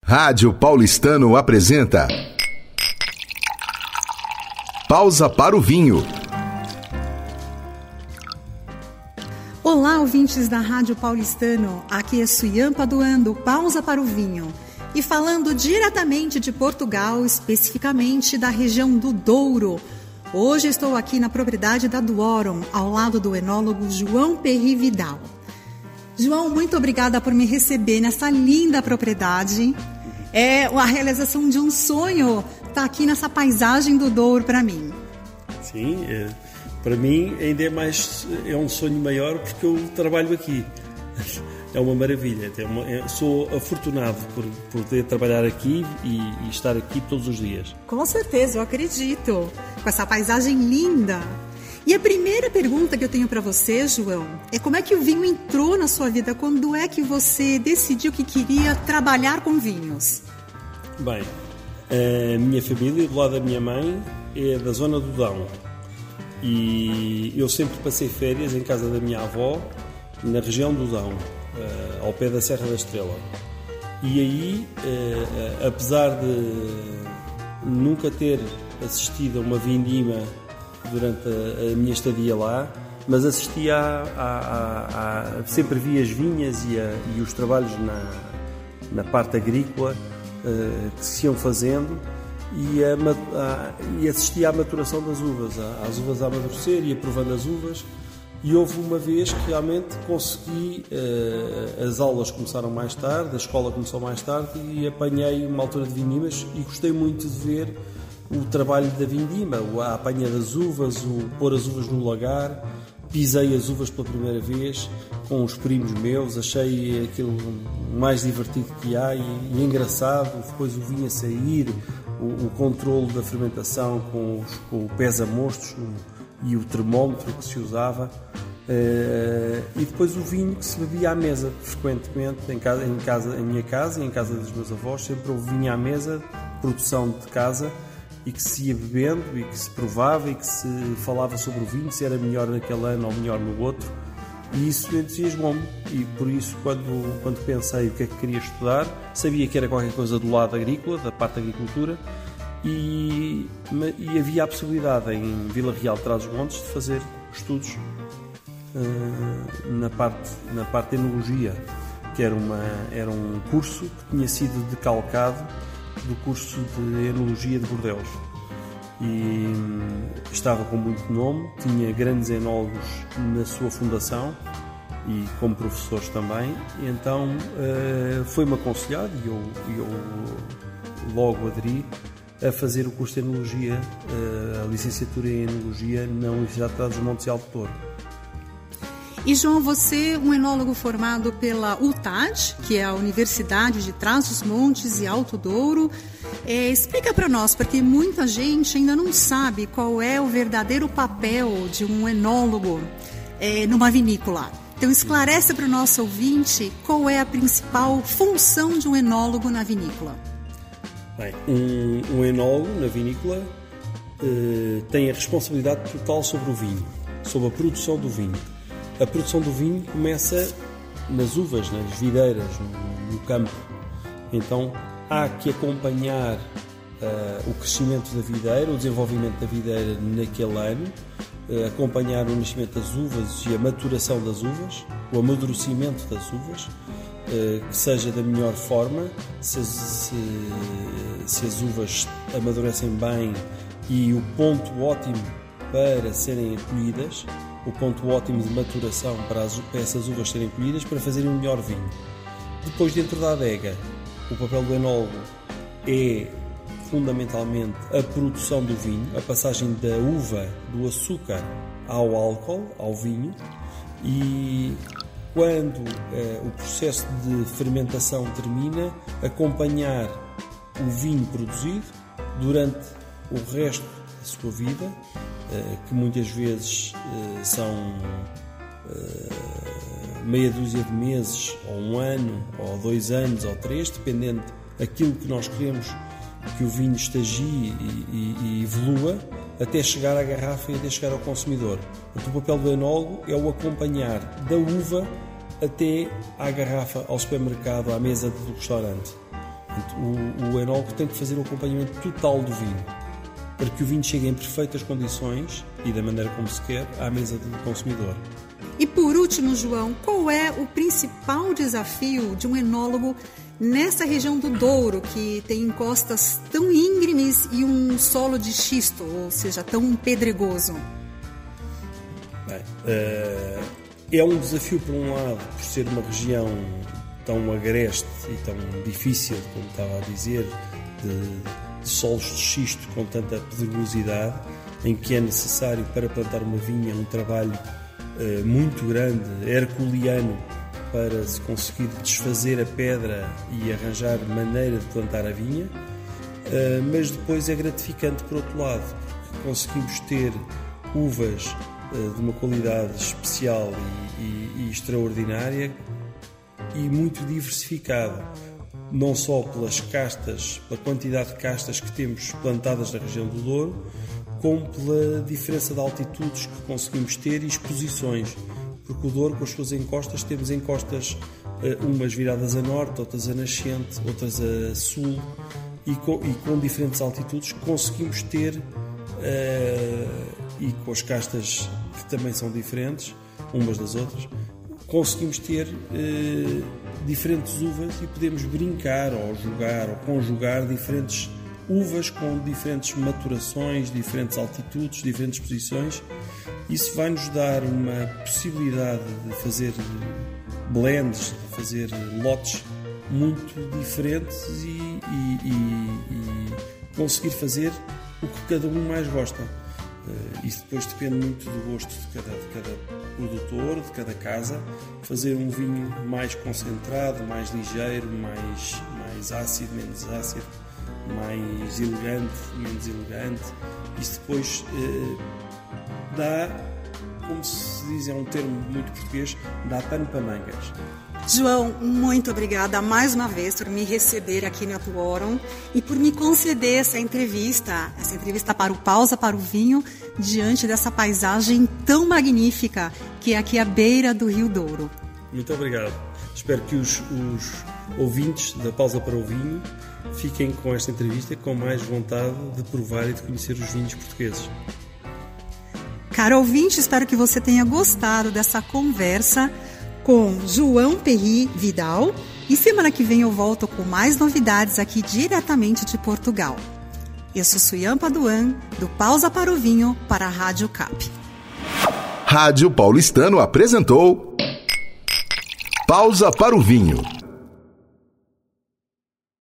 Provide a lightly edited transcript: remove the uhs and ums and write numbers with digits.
Rádio Paulistano apresenta Pausa para o Vinho. Olá, ouvintes da Rádio Paulistano. Aqui é Suyan Paduan do Pausa para o Vinho. E falando diretamente de Portugal, especificamente da região do Douro. Hoje estou aqui na propriedade da Duorum, ao lado do enólogo João Perry Vidal. João, muito obrigada por me receber nessa linda propriedade. É a realização de um sonho estar aqui nessa paisagem do Douro para mim. Sim, para mim ainda é um sonho maior porque eu trabalho aqui. É uma maravilha. Sou afortunado por poder trabalhar aqui e estar aqui todos os dias. Com certeza, eu acredito. Com essa paisagem linda. E a primeira pergunta que eu tenho para você, João, é como é que o vinho entrou na sua vida? Quando é que você decidiu que queria trabalhar com vinhos? Bem, a minha família, do lado da minha mãe, é da zona do Dão. E eu sempre passei férias em casa da minha avó, na região do Dão, ao pé da Serra da Estrela. E aí, apesar de nunca ter assistido a uma vindima durante a minha estadia lá, mas assistia sempre vi as vinhas e os trabalhos na parte agrícola que se iam fazendo e assistia à maturação das uvas, às uvas a amadurecer, ia provando as uvas. E houve uma vez que realmente consegui, as aulas começaram mais tarde, a escola começou mais tarde e apanhei uma altura de vindimas e gostei muito de ver o trabalho da vindima, a apanha das uvas, o pôr as uvas no lagar. Pisei as uvas pela primeira vez com os primos meus, achei aquilo mais divertido que há e engraçado. Depois o vinho a sair, o controle da fermentação com o pesa-mostos e o termómetro que se usava, e depois o vinho que se bebia à mesa frequentemente em minha casa e em casa dos meus avós. Sempre houve vinho à mesa, produção de casa, e que se ia bebendo e que se provava e que se falava sobre o vinho, se era melhor naquele ano ou melhor no outro, e isso entusiasmou-me. E por isso, quando pensei o que é que queria estudar, sabia que era qualquer coisa do lado agrícola, da parte da agricultura, e havia a possibilidade em Vila Real de Trás-os-Montes de fazer estudos na parte de enologia, que era um curso que tinha sido decalcado do curso de enologia de Bordeaux, e estava com muito nome, tinha grandes enólogos na sua fundação e como professores também. E então foi-me aconselhado e eu logo aderi a fazer o curso de enologia, a licenciatura em enologia na Universidade de Trás-os-Montes e Alto Douro. E João, você é um enólogo formado pela UTAD, que é a Universidade de Trás-os-Montes e Alto Douro. Explica para nós, porque muita gente ainda não sabe qual é o verdadeiro papel de um enólogo numa vinícola. Então esclarece para o nosso ouvinte qual é a principal função de um enólogo na vinícola. Bem, um enólogo na vinícola tem a responsabilidade total sobre o vinho, sobre a produção do vinho. A produção do vinho começa nas uvas, nas videiras, no campo. Então há que acompanhar o crescimento da videira, o desenvolvimento da videira naquele ano, acompanhar o nascimento das uvas e a maturação das uvas, o amadurecimento das uvas, que seja da melhor forma, se as uvas amadurecem bem e o ponto ótimo para serem colhidas, o ponto ótimo de maturação para essas uvas serem colhidas para fazerem um melhor vinho. Depois, dentro da adega, o papel do enólogo é fundamentalmente a produção do vinho, a passagem da uva, do açúcar ao álcool, ao vinho, e quando o processo de fermentação termina, acompanhar o vinho produzido durante o resto da sua vida, que muitas vezes são meia dúzia de meses, ou um ano, ou 2 anos, ou 3, dependendo daquilo que nós queremos que o vinho estagie e evolua, até chegar à garrafa e até chegar ao consumidor. Portanto, o papel do enólogo é o acompanhar da uva até à garrafa, ao supermercado, à mesa do restaurante. Portanto, o enólogo tem que fazer o acompanhamento total do vinho, para que o vinho chegue em perfeitas condições e da maneira como se quer à mesa do consumidor. E por último, João, qual é o principal desafio de um enólogo nessa região do Douro, que tem encostas tão íngremes e um solo de xisto, ou seja, tão pedregoso? Bem, é um desafio, por um lado, por ser uma região tão agreste e tão difícil, como estava a dizer, de solos de xisto com tanta pedregosidade, em que é necessário, para plantar uma vinha, um trabalho muito grande, herculeano, para se conseguir desfazer a pedra e arranjar maneira de plantar a vinha, mas depois é gratificante por outro lado, porque conseguimos ter uvas de uma qualidade especial e extraordinária e muito diversificada, não só pelas castas, pela quantidade de castas que temos plantadas na região do Douro, como pela diferença de altitudes que conseguimos ter e exposições, porque o Douro, com as suas encostas, temos encostas umas viradas a norte, outras a nascente, outras a sul, e com diferentes altitudes conseguimos ter, e com as castas que também são diferentes umas das outras, conseguimos ter diferentes uvas e podemos brincar ou jogar ou conjugar diferentes uvas com diferentes maturações, diferentes altitudes, diferentes posições. Isso vai nos dar uma possibilidade de fazer blends, de fazer lotes muito diferentes e conseguir fazer o que cada um mais gosta. Isso depois depende muito do gosto de cada produtor, de cada casa. Fazer um vinho mais concentrado, mais ligeiro, mais ácido, menos ácido, mais elegante, menos elegante. Isso depois dá, como se diz, é um termo muito português, dá pano para mangas. João, muito obrigada mais uma vez por me receber aqui no Atuorum e por me conceder essa entrevista para o Pausa para o Vinho, diante dessa paisagem tão magnífica que é aqui à beira do Rio Douro. Muito obrigado. Espero que os ouvintes da Pausa para o Vinho fiquem com esta entrevista com mais vontade de provar e de conhecer os vinhos portugueses. Caro ouvinte, espero que você tenha gostado dessa conversa com João Perry Vidal, e semana que vem eu volto com mais novidades aqui diretamente de Portugal. Eu sou Suyan Paduan, do Pausa para o Vinho, para a Rádio CAP. Rádio Paulistano apresentou Pausa para o Vinho.